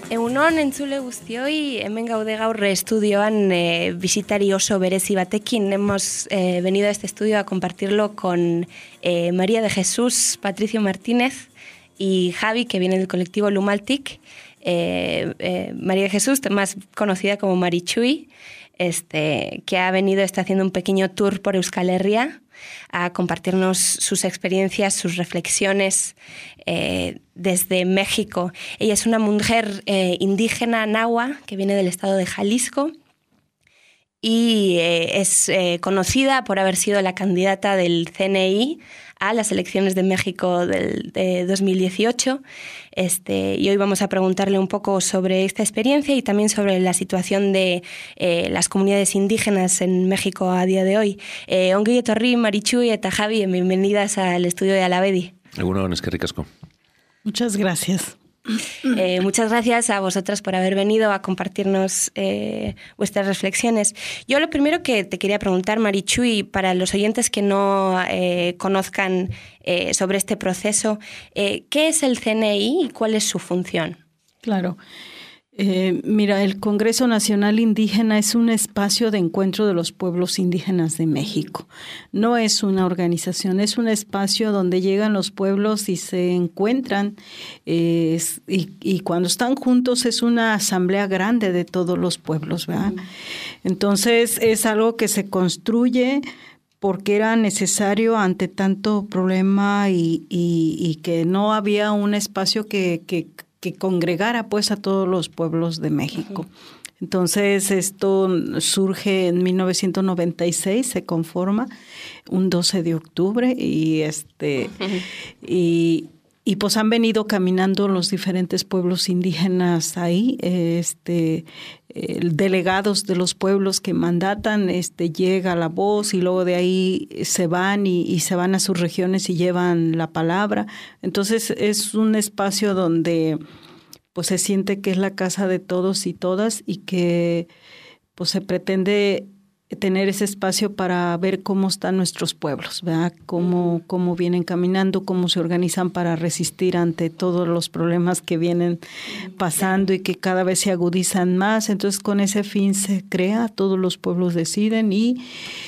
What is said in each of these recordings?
Egunon entzule guztioi, hemen gaude gaur estudioan bisitari oso berezi batekin. Hemos venido a este estudio a compartirlo con María de Jesús, Patricio Martínez y Javi, que viene del colectivo Lumaltic. María de Jesús, más conocida como Marichuy, que ha venido, está haciendo un pequeño tour por Euskal Herria a compartirnos sus experiencias, sus reflexiones desde México. Ella es una mujer indígena nahua que viene del estado de Jalisco y es conocida por haber sido la candidata del CNI a las elecciones de México de 2018. Y hoy vamos a preguntarle un poco sobre esta experiencia y también sobre la situación de las comunidades indígenas en México a día de hoy. Ongi etorri, Marichuy eta Javi, bienvenidas al estudio de Alabedi. Egunon, eskerrik asko. Muchas gracias. Muchas gracias a vosotras por haber venido a compartirnos vuestras reflexiones. Yo lo primero que te quería preguntar, Marichuy, para los oyentes que no conozcan sobre este proceso, ¿qué es el CNI y cuál es su función? Claro. Mira, el Congreso Nacional Indígena es un espacio de encuentro de los pueblos indígenas de México. No es una organización, es un espacio donde llegan los pueblos y se encuentran y cuando están juntos es una asamblea grande de todos los pueblos, ¿verdad? Entonces es algo que se construye porque era necesario ante tanto problema y que no había un espacio que congregara pues a todos los pueblos de México. Uh-huh. Entonces esto surge en 1996, se conforma un 12 de octubre y y pues han venido caminando los diferentes pueblos indígenas ahí, delegados de los pueblos que mandatan, llega la voz y luego de ahí se van y se van a sus regiones y llevan la palabra. Entonces es un espacio donde pues se siente que es la casa de todos y todas y que pues se pretende tener ese espacio para ver cómo están nuestros pueblos, ¿verdad? Cómo vienen caminando, cómo se organizan para resistir ante todos los problemas que vienen pasando y que cada vez se agudizan más. Entonces, con ese fin se crea, todos los pueblos deciden y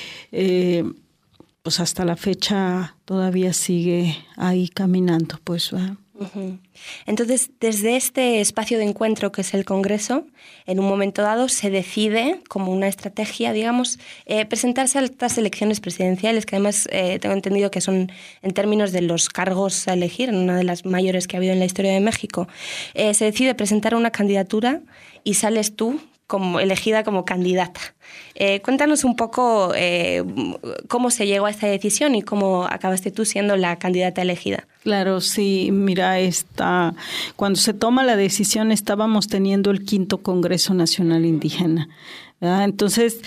pues hasta la fecha todavía sigue ahí caminando, pues, ¿verdad? Uh-huh. Entonces, desde este espacio de encuentro que es el Congreso, en un momento dado se decide, como una estrategia, digamos, presentarse a estas elecciones presidenciales, que además tengo entendido que son, en términos de los cargos a elegir, una de las mayores que ha habido en la historia de México. Se decide presentar una candidatura y sales tú como elegida como candidata. Cuéntanos un poco cómo se llegó a esta decisión y cómo acabaste tú siendo la candidata elegida. Claro, sí, mira, cuando se toma la decisión estábamos teniendo el 5º Congreso Nacional Indígena, ¿verdad? Entonces,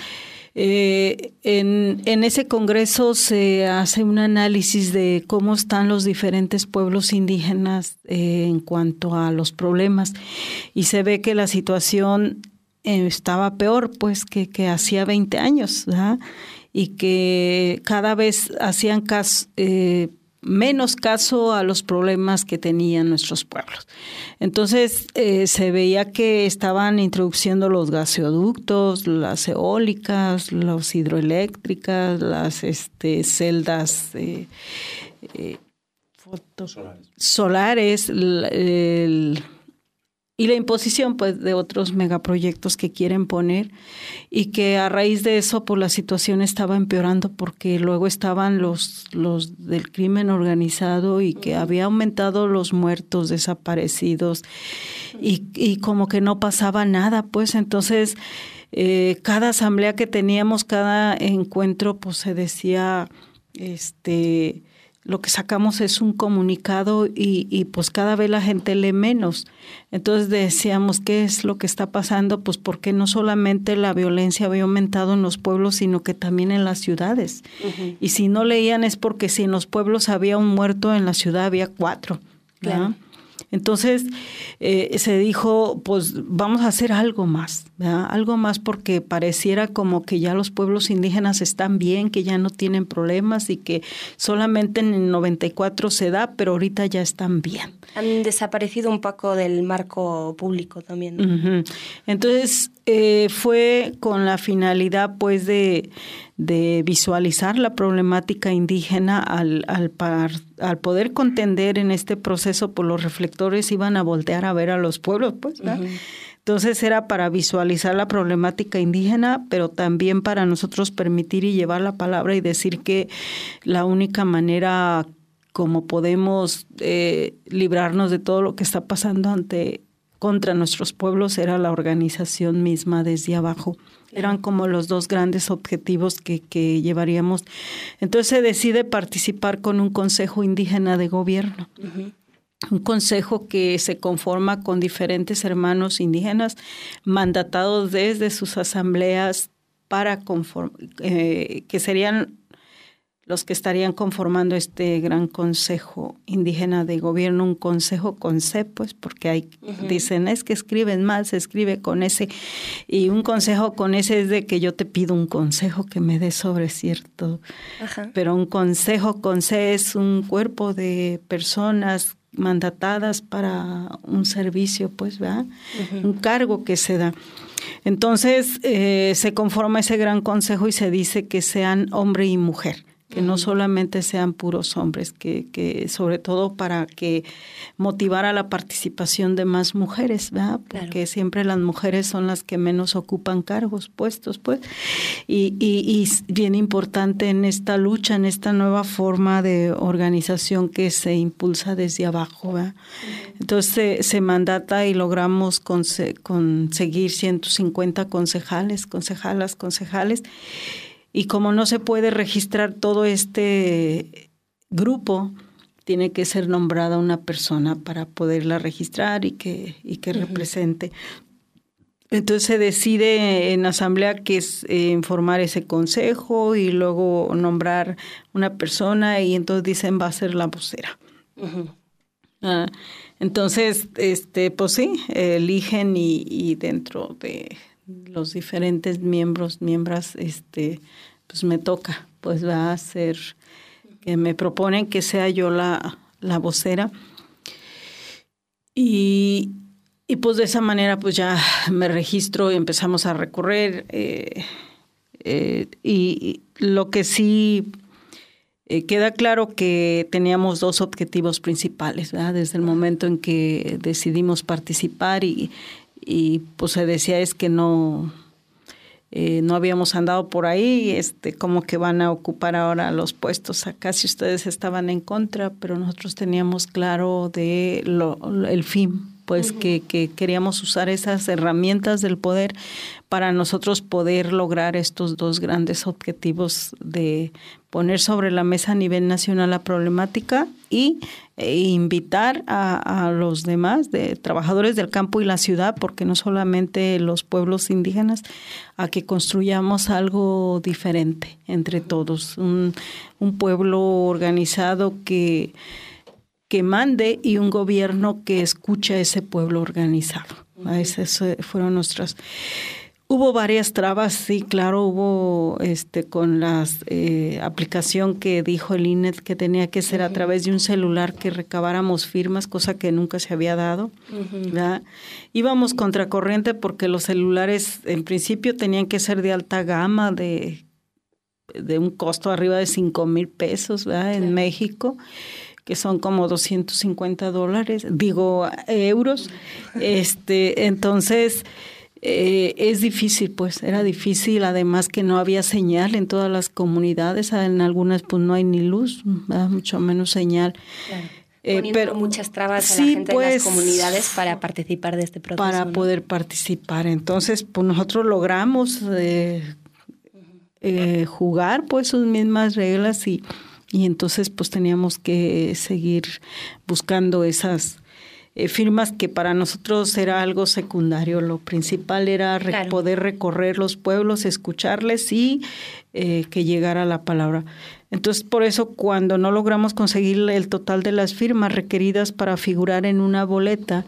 en ese congreso se hace un análisis de cómo están los diferentes pueblos indígenas en cuanto a los problemas y se ve que la situación estaba peor pues que hacía 20 años, ¿verdad? Y que cada vez hacían menos caso a los problemas que tenían nuestros pueblos. Entonces se veía que estaban introduciendo los gasoductos, las eólicas, las hidroeléctricas, las celdas solares, y la imposición pues de otros megaproyectos que quieren poner y que a raíz de eso pues la situación estaba empeorando porque luego estaban los del crimen organizado y que había aumentado los muertos, desaparecidos y como que no pasaba nada pues. Entonces cada asamblea que teníamos, cada encuentro pues se decía lo que sacamos es un comunicado y pues cada vez la gente lee menos. Entonces decíamos, ¿qué es lo que está pasando? Pues porque no solamente la violencia había aumentado en los pueblos, sino que también en las ciudades. Uh-huh. Y si no leían es porque si en los pueblos había un muerto, en la ciudad había 4. Claro. Entonces se dijo, pues vamos a hacer algo más, ¿verdad? Algo más, porque pareciera como que ya los pueblos indígenas están bien, que ya no tienen problemas y que solamente en el 94 se da, pero ahorita ya están bien. Han desaparecido un poco del marco público también, ¿no? Uh-huh. Entonces fue con la finalidad pues de visualizar la problemática indígena al poder contender en este proceso, pues los reflectores iban a voltear a ver a los pueblos, pues, ¿verdad? Uh-huh. Entonces era para visualizar la problemática indígena, pero también para nosotros permitir y llevar la palabra y decir que la única manera como podemos librarnos de todo lo que está pasando contra nuestros pueblos era la organización misma desde abajo. Eran como los dos grandes objetivos que llevaríamos. Entonces se decide participar con un consejo indígena de gobierno. Uh-huh. Un consejo que se conforma con diferentes hermanos indígenas mandatados desde sus asambleas para que serían los que estarían conformando este gran consejo indígena de gobierno, un consejo con C, pues, porque hay, uh-huh, dicen, es que escriben mal, se escribe con S, y un consejo con S es de que yo te pido un consejo que me dé sobre cierto, uh-huh, pero un consejo con C es un cuerpo de personas mandatadas para un servicio, pues, ¿verdad? Uh-huh. Un cargo que se da. Entonces, se conforma ese gran consejo y se dice que sean hombre y mujer, que no solamente sean puros hombres, que sobre todo para que motivara la participación de más mujeres, ¿verdad? Porque claro, siempre las mujeres son las que menos ocupan cargos, puestos, pues. Y bien importante en esta lucha, en esta nueva forma de organización que se impulsa desde abajo, ¿verdad? Uh-huh. Entonces se mandata y logramos conseguir 150 concejales. Y como no se puede registrar todo este grupo, tiene que ser nombrada una persona para poderla registrar y que uh-huh, represente. Entonces se decide en asamblea que es formar ese consejo y luego nombrar una persona, y entonces dicen va a ser la vocera. Uh-huh. Entonces, pues sí, eligen y dentro de los diferentes miembros, pues me toca, pues va a ser, que me proponen que sea yo la vocera. Y pues de esa manera pues ya me registro y empezamos a recorrer. Y lo que sí queda claro que teníamos dos objetivos principales, ¿verdad? Desde el momento en que decidimos participar y pues se decía es que no habíamos andado por ahí, como que van a ocupar ahora los puestos acá si ustedes estaban en contra, pero nosotros teníamos claro el fin, pues uh-huh, que queríamos usar esas herramientas del poder para nosotros poder lograr estos dos grandes objetivos de poner sobre la mesa a nivel nacional la problemática e invitar a los demás de trabajadores del campo y la ciudad, porque no solamente los pueblos indígenas, a que construyamos algo diferente entre todos, un pueblo organizado que mande y un gobierno que escuche a ese pueblo organizado. Esas fueron nuestras. Hubo varias trabas, sí, claro, hubo con la aplicación que dijo el INE que tenía que ser a través de un celular que recabáramos firmas, cosa que nunca se había dado. Uh-huh. Íbamos contracorriente porque los celulares en principio tenían que ser de alta gama, de un costo arriba de 5,000 pesos, ¿verdad? En México, que son como $250, euros. Entonces es difícil, pues, era difícil, además que no había señal en todas las comunidades, en algunas pues no hay ni luz, ¿verdad? Mucho menos señal. Claro. Pero muchas trabas a sí, la gente pues, de las comunidades para participar de este proceso. Para poder participar. Entonces, pues nosotros logramos jugar pues sus mismas reglas y entonces pues teníamos que seguir buscando esas firmas que para nosotros era algo secundario. Lo principal era poder recorrer los pueblos, escucharles y que llegara la palabra. Entonces, por eso, cuando no logramos conseguir el total de las firmas requeridas para figurar en una boleta,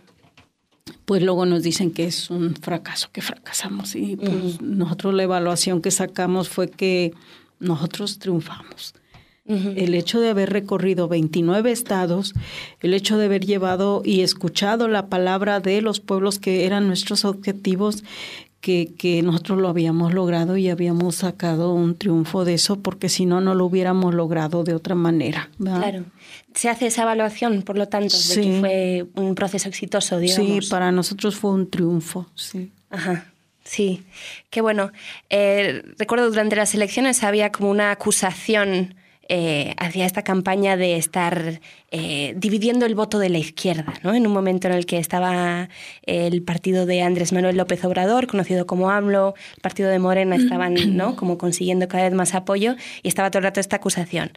pues luego nos dicen que es un fracaso, que fracasamos. Y pues nosotros la evaluación que sacamos fue que nosotros triunfamos. El hecho de haber recorrido 29 estados, el hecho de haber llevado y escuchado la palabra de los pueblos que eran nuestros objetivos, que nosotros lo habíamos logrado y habíamos sacado un triunfo de eso, porque si no, no lo hubiéramos logrado de otra manera, ¿verdad? Claro. Se hace esa evaluación, por lo tanto, de que fue un proceso exitoso, digamos. Sí, para nosotros fue un triunfo, sí. Ajá. Sí, qué bueno. Recuerdo durante las elecciones había como una acusación hacia esta campaña de estar dividiendo el voto de la izquierda, ¿no? En un momento en el que estaba el partido de Andrés Manuel López Obrador, conocido como AMLO, el partido de Morena, estaban, ¿no?, como consiguiendo cada vez más apoyo, y estaba todo el rato esta acusación.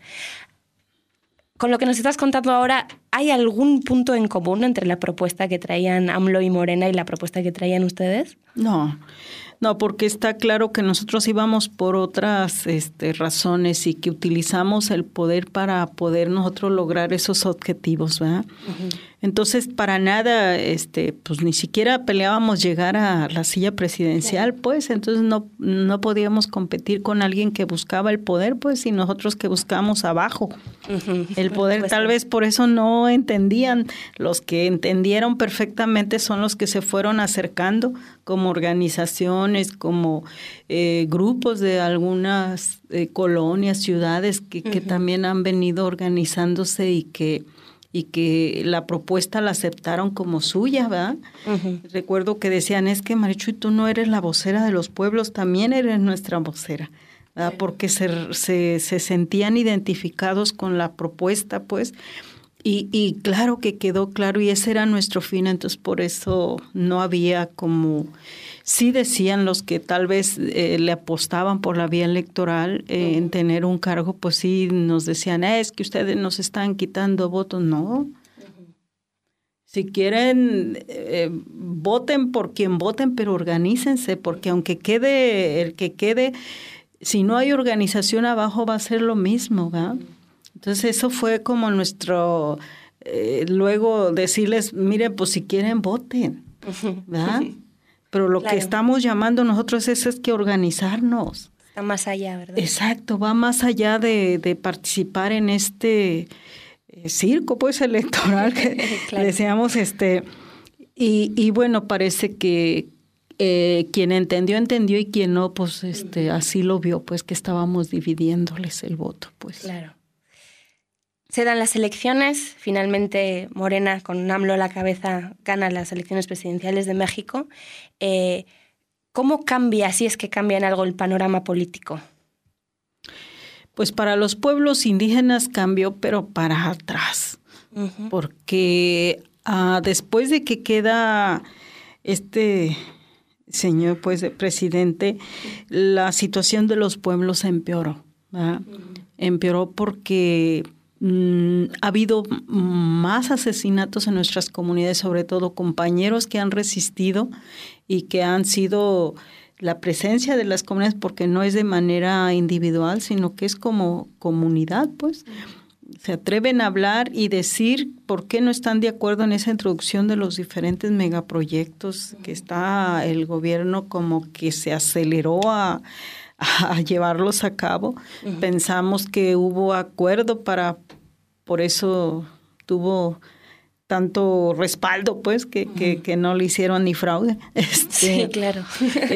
Con lo que nos estás contando ahora, ¿hay algún punto en común entre la propuesta que traían AMLO y Morena y la propuesta que traían ustedes? No, porque está claro que nosotros íbamos por otras razones y que utilizamos el poder para poder nosotros lograr esos objetivos, ¿verdad? Entonces, para nada, pues ni siquiera peleábamos llegar a la silla presidencial, pues, entonces no podíamos competir con alguien que buscaba el poder, pues, y nosotros que buscamos abajo el poder. Pues, tal vez por eso no entendían. Los que entendieron perfectamente son los que se fueron acercando como organizaciones, como grupos de algunas colonias, ciudades que también han venido organizándose y que la propuesta la aceptaron como suya, ¿verdad? Recuerdo que decían, es que Marichuy, tú no eres la vocera de los pueblos, también eres nuestra vocera, ¿verdad? Sí. Porque se sentían identificados con la propuesta, pues, y claro que quedó claro, y ese era nuestro fin, entonces por eso no había como... Sí decían los que tal vez le apostaban por la vía electoral en tener un cargo, pues sí nos decían, es que ustedes nos están quitando votos. No. Si quieren, voten por quien voten, pero organícense, porque aunque quede el que quede, si no hay organización abajo va a ser lo mismo, ¿verdad? Entonces eso fue como nuestro, luego decirles, miren, pues si quieren voten, ¿verdad? Pero lo que estamos llamando nosotros es que organizarnos. Está más allá, ¿verdad? Exacto, va más allá de participar en este circo, pues, electoral que claro. Deseamos, y bueno, parece que quien entendió y quien no, pues, así lo vio, pues, que estábamos dividiéndoles el voto, pues. Claro. Se dan las elecciones, finalmente Morena, con AMLO a la cabeza, gana las elecciones presidenciales de México. ¿Cómo cambia, si es que cambia en algo, el panorama político? Pues para los pueblos indígenas cambió, pero para atrás. Porque después de que queda este señor, pues, de presidente, la situación de los pueblos empeoró, ¿verdad? Empeoró porque... ha habido más asesinatos en nuestras comunidades, sobre todo compañeros que han resistido y que han sido la presencia de las comunidades, porque no es de manera individual, sino que es como comunidad, pues. Se atreven a hablar y decir por qué no están de acuerdo en esa introducción de los diferentes megaproyectos que está el gobierno como que se aceleró a llevarlos a cabo. Pensamos que hubo acuerdo por eso tuvo tanto respaldo, pues, que no le hicieron ni fraude. Sí, claro.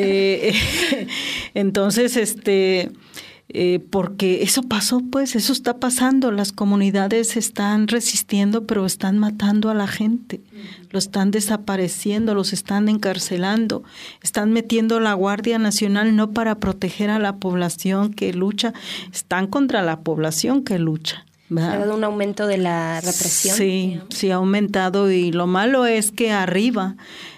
Entonces, porque eso pasó, pues, eso está pasando. Las comunidades están resistiendo, pero están matando a la gente. Lo están desapareciendo, los están encarcelando. Están metiendo la Guardia Nacional no para proteger a la población que lucha, están contra la población que lucha. ¿verdad? ¿Ha dado un aumento de la represión? Sí, digamos? Sí, ha aumentado, y lo malo es que arriba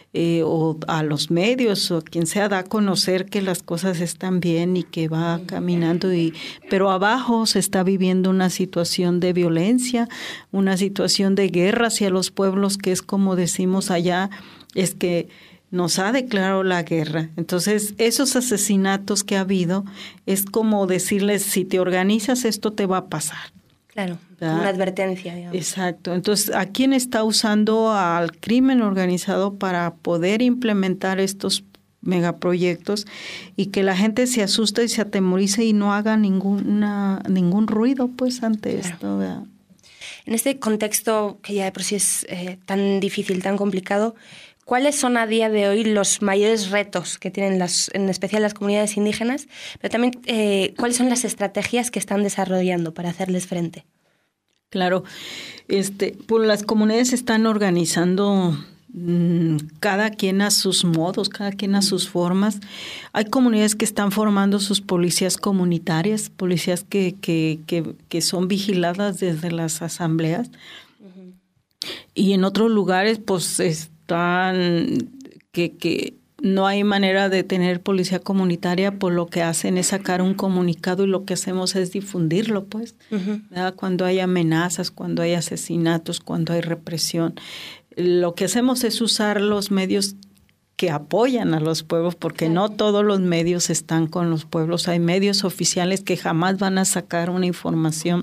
o a los medios o a quien sea, da a conocer que las cosas están bien y que va caminando, pero abajo se está viviendo una situación de violencia, una situación de guerra hacia los pueblos, que es como decimos allá, es que nos ha declarado la guerra. Entonces, esos asesinatos que ha habido es como decirles, si te organizas, esto te va a pasar. Claro, una advertencia, digamos. Exacto. Entonces, ¿a quién está usando al crimen organizado para poder implementar estos megaproyectos y que la gente se asuste y se atemorice y no haga ningún ruido pues ante esto, ¿verdad? En este contexto que ya de por sí es tan difícil, tan complicado, ¿cuáles son a día de hoy los mayores retos que tienen en especial las comunidades indígenas? Pero también, ¿cuáles son las estrategias que están desarrollando para hacerles frente? Claro, pues las comunidades se están organizando cada quien a sus modos, cada quien a sus formas. Hay comunidades que están formando sus policías comunitarias, policías que son vigiladas desde las asambleas. Uh-huh. Y en otros lugares pues están que no hay manera de tener policía comunitaria, por lo que hacen es sacar un comunicado y lo que hacemos es difundirlo, pues. Uh-huh. Cuando hay amenazas, cuando hay asesinatos, cuando hay represión. Lo que hacemos es usar los medios que apoyan a los pueblos, porque no todos los medios están con los pueblos. Hay medios oficiales que jamás van a sacar una información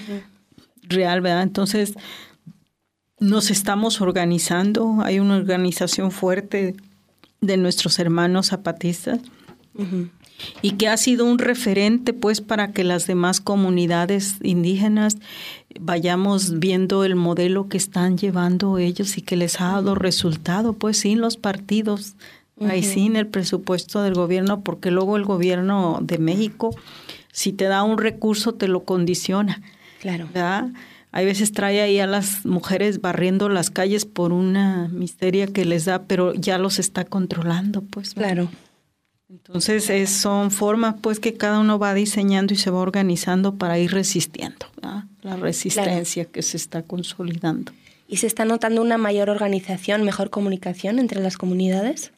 real, ¿verdad? Entonces, nos estamos organizando. Hay una organización fuerte de nuestros hermanos zapatistas y que ha sido un referente pues para que las demás comunidades indígenas vayamos viendo el modelo que están llevando ellos y que les ha dado resultado pues sin los partidos, ahí sin el presupuesto del gobierno, porque luego el gobierno de México, si te da un recurso, te lo condiciona. Claro. ¿Verdad? Hay veces trae ahí a las mujeres barriendo las calles por una miseria que les da, pero ya los está controlando, pues. Claro. Entonces son formas, pues, que cada uno va diseñando y se va organizando para ir resistiendo, ¿verdad? La resistencia que se está consolidando. ¿Y se está notando una mayor organización, mejor comunicación entre las comunidades?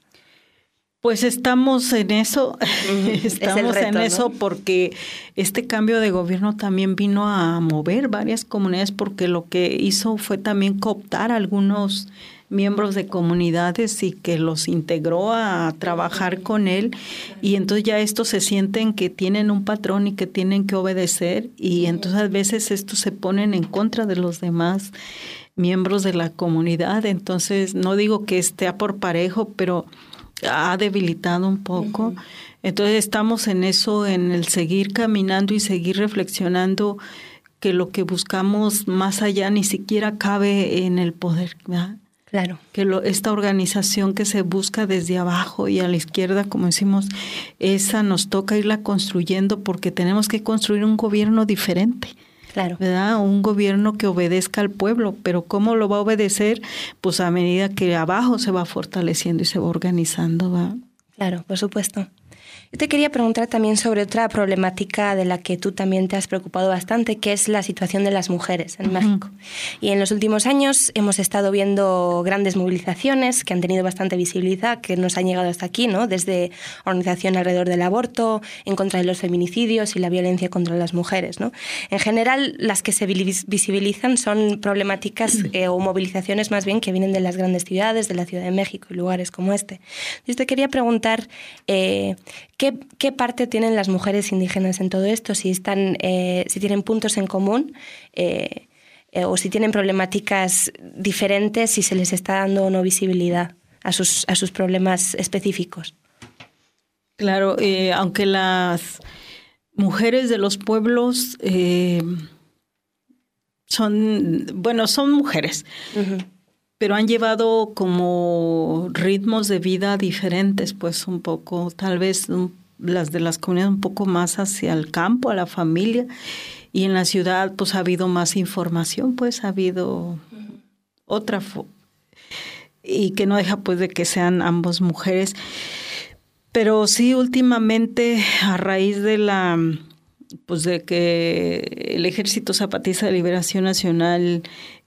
Pues estamos en eso, estamos reto, en eso, ¿no? Porque este cambio de gobierno también vino a mover varias comunidades, porque lo que hizo fue también cooptar a algunos miembros de comunidades y que los integró a trabajar con él, y entonces ya estos se sienten que tienen un patrón y que tienen que obedecer, y entonces a veces estos se ponen en contra de los demás miembros de la comunidad. Entonces no digo que esté por parejo, pero ha debilitado un poco. Entonces estamos en eso, en el seguir caminando y seguir reflexionando que lo que buscamos más allá ni siquiera cabe en el poder, ¿verdad? Claro. Que esta organización que se busca desde abajo y a la izquierda, como decimos, esa nos toca irla construyendo, porque tenemos que construir un gobierno diferente. Claro. ¿Verdad? Un gobierno que obedezca al pueblo, pero ¿cómo lo va a obedecer? Pues a medida que abajo se va fortaleciendo y se va organizando, ¿va? Claro, por supuesto. Yo te quería preguntar también sobre otra problemática de la que tú también te has preocupado bastante, que es la situación de las mujeres en México. Y en los últimos años hemos estado viendo grandes movilizaciones que han tenido bastante visibilidad, que nos han llegado hasta aquí, ¿no? Desde organización alrededor del aborto, en contra de los feminicidios y la violencia contra las mujeres, ¿no? En general, las que se visibilizan son problemáticas o movilizaciones más bien que vienen de las grandes ciudades, de la Ciudad de México y lugares como este. Yo te quería preguntar ¿qué parte tienen las mujeres indígenas en todo esto? Si tienen puntos en común o si tienen problemáticas diferentes, si se les está dando o no visibilidad a sus problemas específicos. Claro, aunque las mujeres de los pueblos son mujeres, pero han llevado como ritmos de vida diferentes, pues un poco, tal vez las de las comunidades un poco más hacia el campo, a la familia, y en la ciudad pues ha habido más información, pues ha habido otra, y que no deja pues de que sean ambos mujeres. Pero sí, últimamente, a raíz de de que el Ejército Zapatista de Liberación Nacional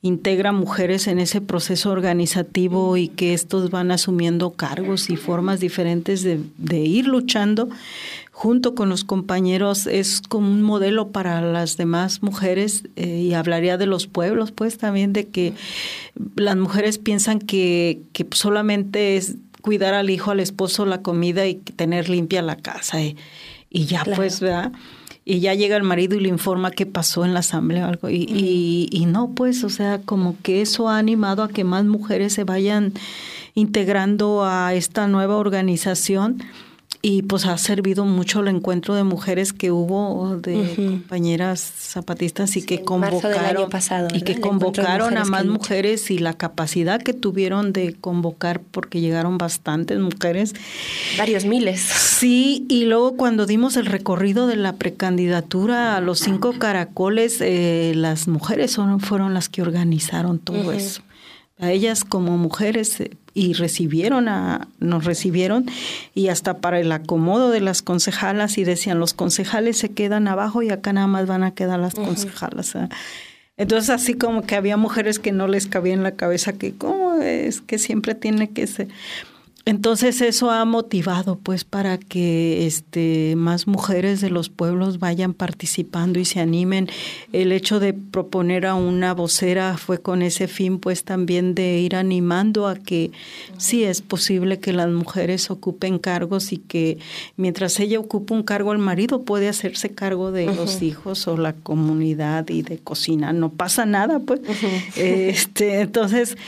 integra mujeres en ese proceso organizativo y que estos van asumiendo cargos y formas diferentes de ir luchando junto con los compañeros, es como un modelo para las demás mujeres, y hablaría de los pueblos, pues también de que las mujeres piensan que solamente es cuidar al hijo, al esposo, la comida y tener limpia la casa y ya, claro. Pues, ¿verdad? Y ya llega el marido y le informa qué pasó en la asamblea o algo. Y no, pues, o sea, como que eso ha animado a que más mujeres se vayan integrando a esta nueva organización. Y pues ha servido mucho el encuentro de mujeres que hubo de compañeras zapatistas y que convocaron pasado, y que convocaron a más mujeres, y la capacidad que tuvieron de convocar, porque llegaron bastantes mujeres. Varios miles. Sí, y luego cuando dimos el recorrido de la precandidatura a los 5 caracoles, las mujeres fueron las que organizaron todo eso. A ellas como mujeres y nos recibieron, y hasta para el acomodo de las concejalas, y decían, los concejales se quedan abajo y acá nada más van a quedar las concejalas. Entonces así como que había mujeres que no les cabía en la cabeza que cómo es que siempre tiene que ser. Entonces eso ha motivado pues para que más mujeres de los pueblos vayan participando y se animen. El hecho de proponer a una vocera fue con ese fin pues también de ir animando a que sí es posible que las mujeres ocupen cargos, y que mientras ella ocupa un cargo, el marido puede hacerse cargo de los hijos o la comunidad y de cocina. No pasa nada pues. Entonces,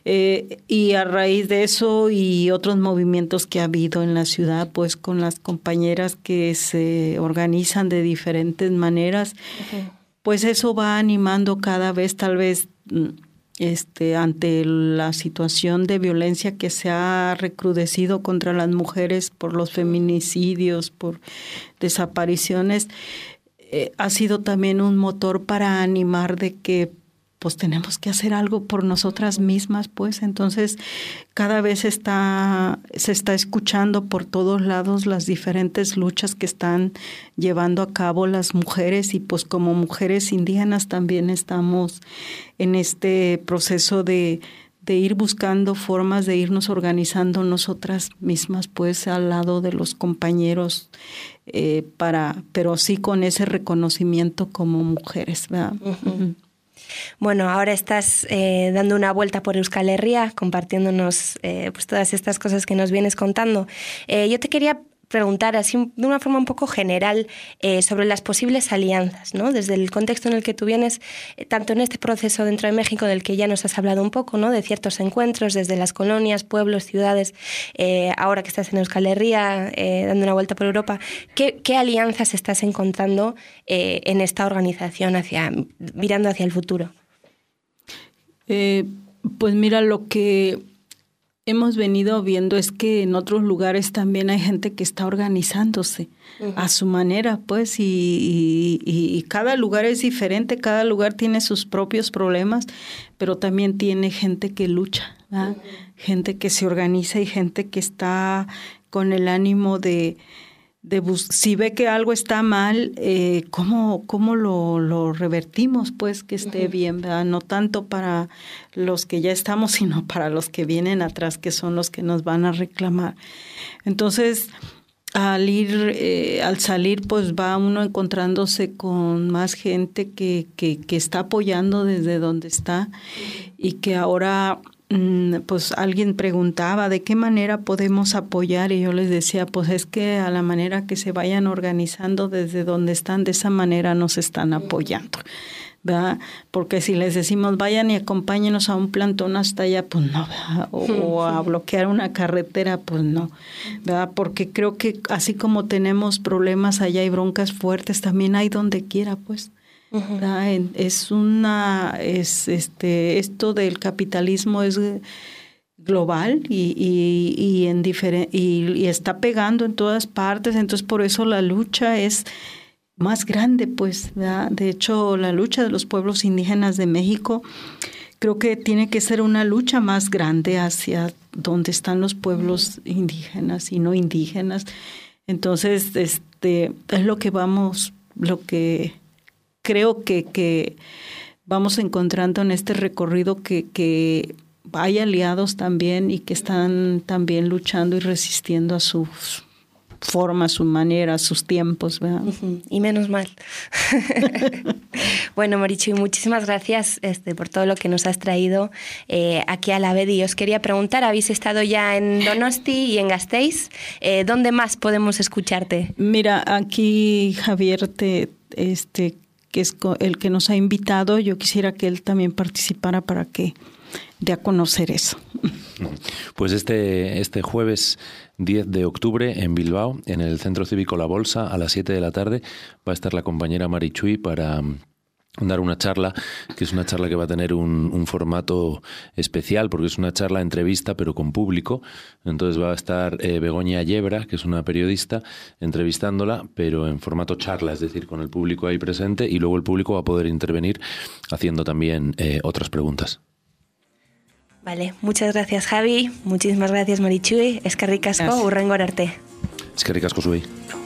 y a raíz de eso y otros movimientos que ha habido en la ciudad, pues con las compañeras que se organizan de diferentes maneras, pues eso va animando cada vez, tal vez ante la situación de violencia que se ha recrudecido contra las mujeres por los feminicidios, por desapariciones, ha sido también un motor para animar de que pues tenemos que hacer algo por nosotras mismas, pues. Entonces cada vez se está escuchando por todos lados las diferentes luchas que están llevando a cabo las mujeres, y pues como mujeres indígenas también estamos en este proceso de ir buscando formas de irnos organizando nosotras mismas, pues al lado de los compañeros, pero sí con ese reconocimiento como mujeres, ¿verdad? Bueno, ahora estás dando una vuelta por Euskal Herria, compartiéndonos pues todas estas cosas que nos vienes contando. Yo te quería preguntar así de una forma un poco general sobre las posibles alianzas, ¿no? Desde el contexto en el que tú vienes, tanto en este proceso dentro de México del que ya nos has hablado un poco, ¿no? De ciertos encuentros desde las colonias, pueblos, ciudades, ahora que estás en Euskal Herria, dando una vuelta por Europa, ¿qué alianzas estás encontrando en esta organización mirando hacia el futuro? Pues mira, lo que hemos venido viendo es que en otros lugares también hay gente que está organizándose a su manera, pues, y cada lugar es diferente, cada lugar tiene sus propios problemas, pero también tiene gente que lucha, ¿verdad? Gente que se organiza y gente que está con el ánimo de si ve que algo está mal, ¿cómo lo revertimos? Pues que esté bien, ¿verdad? No tanto para los que ya estamos, sino para los que vienen atrás, que son los que nos van a reclamar. Entonces, al salir, pues va uno encontrándose con más gente que está apoyando desde donde está, y que ahora pues alguien preguntaba de qué manera podemos apoyar, y yo les decía, pues es que a la manera que se vayan organizando desde donde están, de esa manera nos están apoyando, ¿verdad? Porque si les decimos vayan y acompáñenos a un plantón hasta allá, pues no, ¿verdad? O a bloquear una carretera, pues no, ¿verdad? Porque creo que así como tenemos problemas allá y broncas fuertes, también hay donde quiera, pues. Esto del capitalismo es global y está pegando en todas partes, entonces por eso la lucha es más grande, pues, ¿verdad? De hecho, la lucha de los pueblos indígenas de México creo que tiene que ser una lucha más grande hacia donde están los pueblos indígenas y no indígenas. Entonces, es lo que creo que vamos encontrando en este recorrido que hay aliados también y que están también luchando y resistiendo a sus formas, su manera, sus tiempos, ¿verdad? Y menos mal. Bueno, Marichuy, muchísimas gracias por todo lo que nos has traído aquí a Labedi. Os quería preguntar, habéis estado ya en Donosti y en Gasteiz, ¿dónde más podemos escucharte? Mira, aquí Javier, que es el que nos ha invitado, yo quisiera que él también participara para que dé a conocer eso. Pues este jueves 10 de octubre en Bilbao, en el Centro Cívico La Bolsa, a las 7 de la tarde, va a estar la compañera Marichuy para dar una charla, que es una charla que va a tener un formato especial, porque es una charla entrevista, pero con público. Entonces va a estar Begoña Yebra, que es una periodista, entrevistándola, pero en formato charla, es decir, con el público ahí presente, y luego el público va a poder intervenir haciendo también otras preguntas. Vale, muchas gracias, Javi. Muchísimas gracias, Marichuy. Eskerrik asko, hurrengora arte. Eskerrik asko zuei.